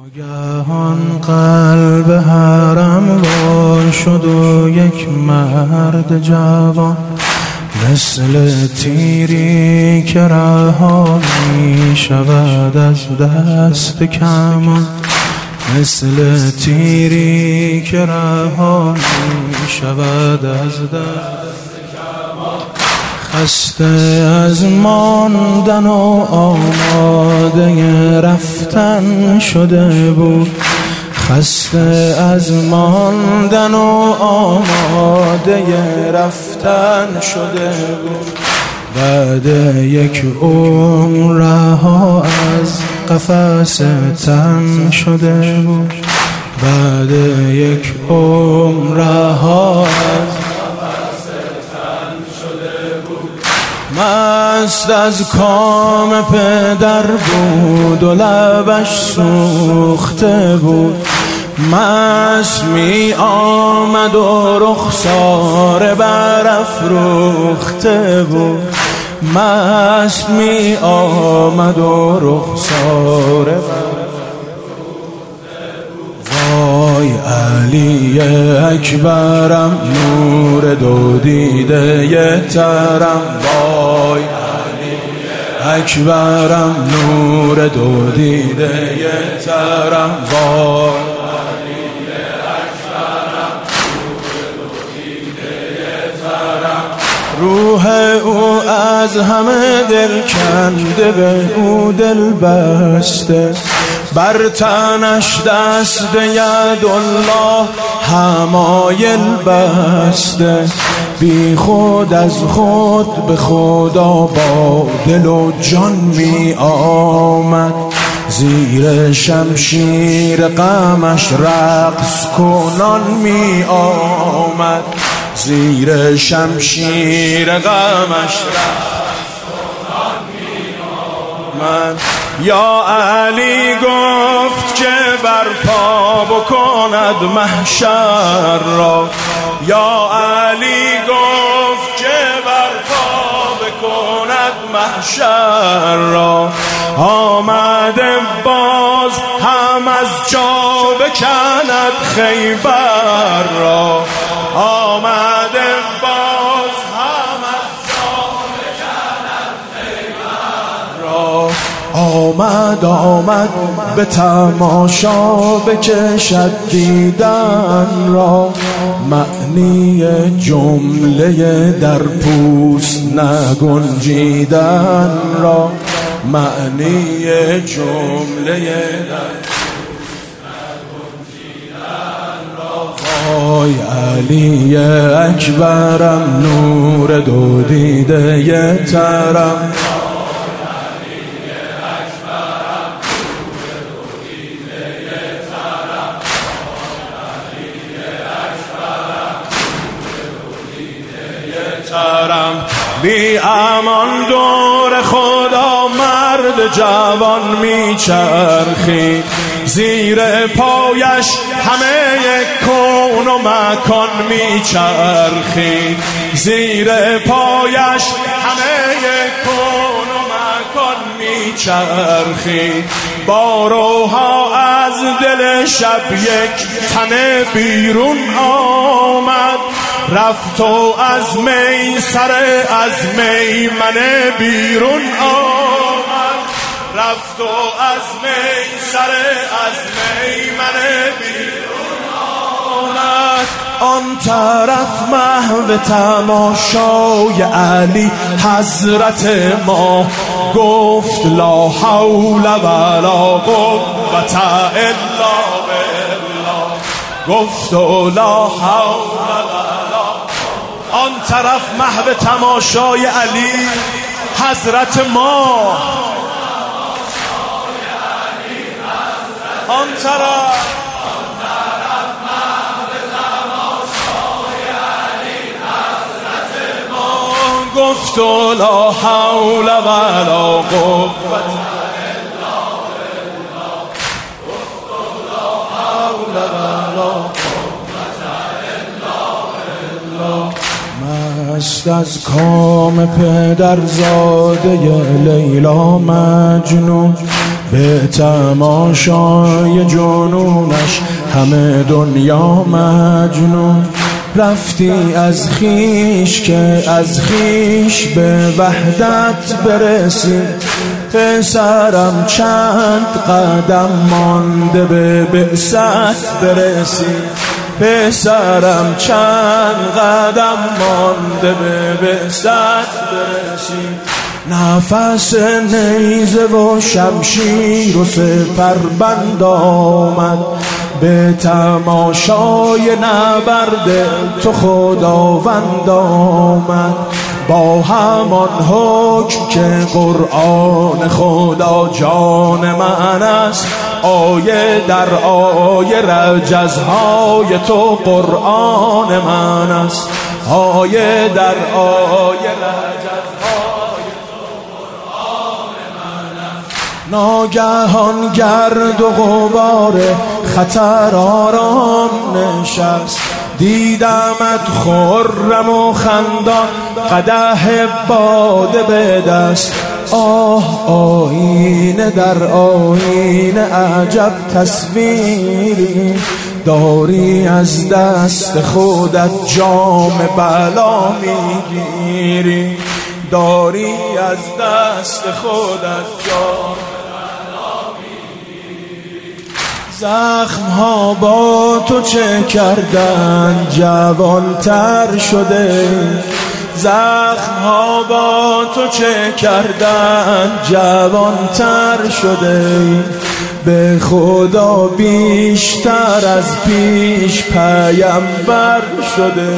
ناگهان قلب حرم وا شد و یک مرد جوان، مثل تیری که رها می شود از دست کمان، مثل تیری که رها می شود از دست کمان. خسته از ماندن و آماده رفتن شده بود، خسته از ماندن و آماده رفتن شده بود. بعد یک عمر رها از قفس تن شده بود، بعد یک عمر رها از قفس تن شده بود. مست از کام پدر بود و لبش سوخته بود، مست می آمد و رخسار برافروخته بود، مست می آمد و رخسار برافروخته بود. وای علی اکبرم نور دو دیده ترم، وای علی اکبرم نور دو دیده ترم، وای روح او از همه دل کنده، به او دل بسته، بر تنش دست یدالله حمایل بسته. بی خود از خود به خدا با دل و جان می آمد، زیر شمشیر غمش رقص کنان می آمد، زیر شمشیر غمش رقص کنان می آمد. یا علی گفت که برپا بکند محشر را، یا علی گفت که برپا بکند محشر را. آمده باز هم از جا بکند خیبر را، آمده باز هم از جا بکند خیبر را. آمد به تماشا بکشد دیدن را، معنی جمله در پوست نگنجیدن را، معنی جمله در وای علی اکبرم نور دو دیده ترم، بی امان دور خدا مرد جوان می چرخید، زیر پایش همه کون و مکان می چرخید، زیر پایش همه کون و مکان می چرخید. با روحا از دل شب یک تن بیرون آمد، رفت و از می سر از میمنه بیرون آمد، رفت و از می سر از میمنه بیرون آمد. آن طرف محو تماشای علی حضرت ما گفت لا حول ولا قوة الا بالله، گفت لا حول ولا. آن طرف محو تماشای علی حضرت ما، آن طرف محو تماشای علی حضرت ما گفت لا حول ولا قوة الا بالله، گفت لا حول ولا قوة الا بالله. مست از کام پدرزاده لیلا مجنون، به تماشای جنونش همه دنیا مجنون. رفتی از خیش که از خیش به وحدت برسی، پسرم چند قدم مانده به بعثت برسی، پسرم چند قدم مانده به بعثت برسی. نفس نیزه و شمشیر و سپربند آمد، به تماشای نبرد تو خداوند آمد. با همان حکم که قرآن خدا جان من است، آیه در آیه رجزهای تو قرآن من است، آیه در آیه رجزهای تو قرآن من است. ناگهان گرد و غبار خطر آرام نشست، دیدمت خرم و خندان قدح باده به دست. آه آینه در آینه عجب تصویری، داری از دست خودت جام بلا میگیری، داری از دست خودت جام بلا میگیری. زخم ها با تو چه کردن جوان تر شده، زخم ها با تو چه کردن جوان تر شده. به خدا بیشتر از پیش پیامبر شده.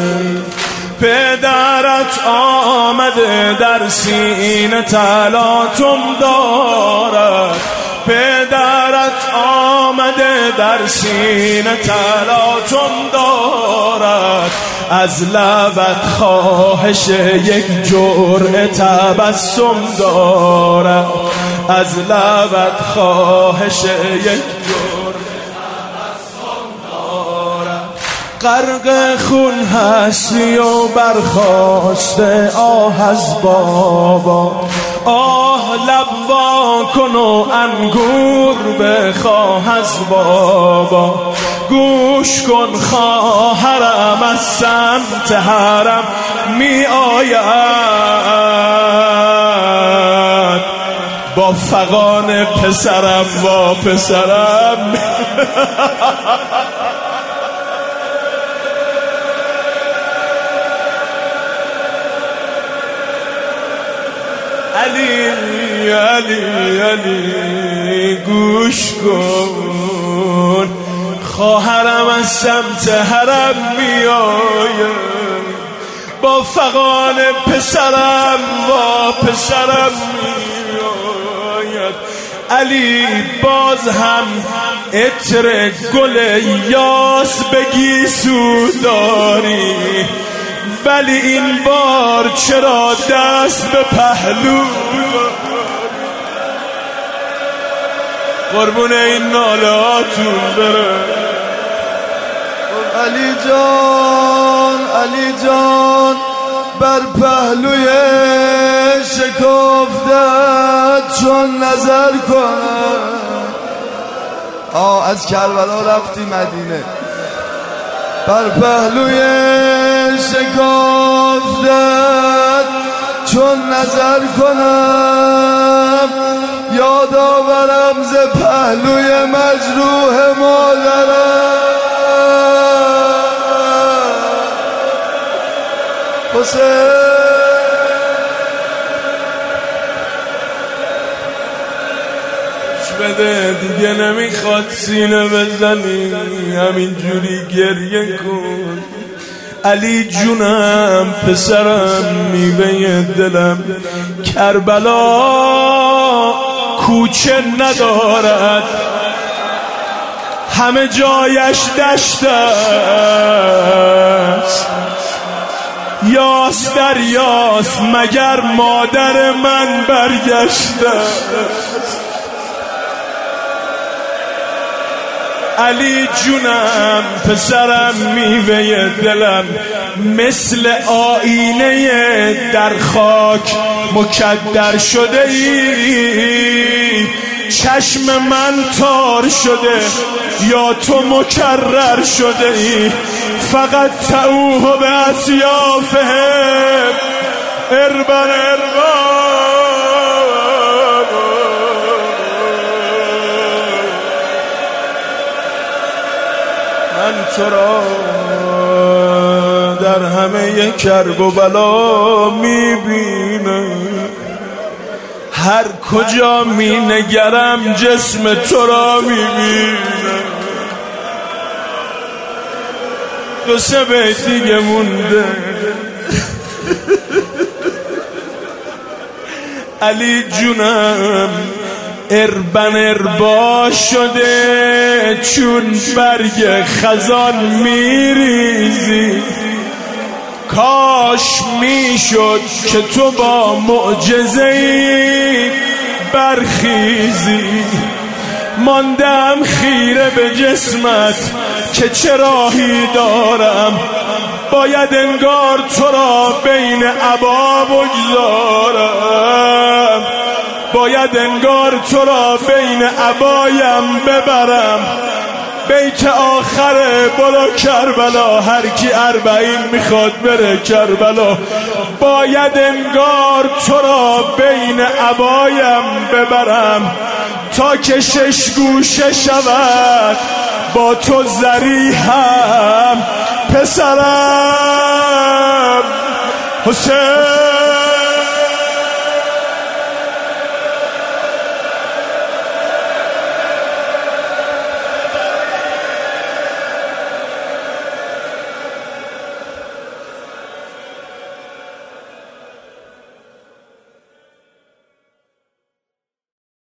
پدرت آمده در سینه تلاطم دارد، پدرت آمده در سینه تلاطم دارد. از لبت خواهش یک جرعه تبسم دارد، از لبت خواهش یک جرعه تبسم دارد. غرق خون هستی و برخاسته آه از بابا، آه لب وا کن و انگور بخواه از بابا. گوش کن خواهرم از سمت حرم می آید، با فغان پسرم با پسرم علی علی علی گوش کن، خواهرم از سمت حرم میآید، با فغان پسرم با پسرم میآید. علی باز هم عطر گل یاس بگی سوداری، ولی این بار چرا دست به پهلو؟ قربون این ناله هاتون بره. علی جان علی جان بر پهلوی شکفتت چون نظر کنم. از کربلا رفتی مدینه، بر پهلوی شکفتت چون نظر کنم. یاد آورم ز پهلوی مجروح مادرم حسین. بده دیگه نمیخواد سینه بزنی، همین جوری گریه کن. علی جونم پسرم میوه دلم، کربلا کوچه ندارد، همه جایش دشت است. یاس در یاس مگر مادر من برگشته. علی جونم پسرم میوه دلم، مثل آینه در خاک مکدر شده ای. چشم من تار شده یا تو مکرر شده ای، فقط تعوه به اطیافهم اربن من تو را در همه کرب و بلا میبینم، هر کجا می نگرم جسم تو را میبینم. دو سه بیت دیگه مونده. علی جونم اربن اربا شده چون برگ خزان میریزی، کاش میشد که تو با معجزه‌ای برخیزی. ماندم خیره به جسمت که چه راهی دارم، باید انگار تو را بین عبا بگذارم، باید انگار تو را بین عبایم ببرم. بیت آخره برو کربلا، هر کی 40 میخواد بره کربلا، باید انگار تو را بین عبایم ببرم تا که 6 گوشه شود با تو ضریحم پسرم حسین.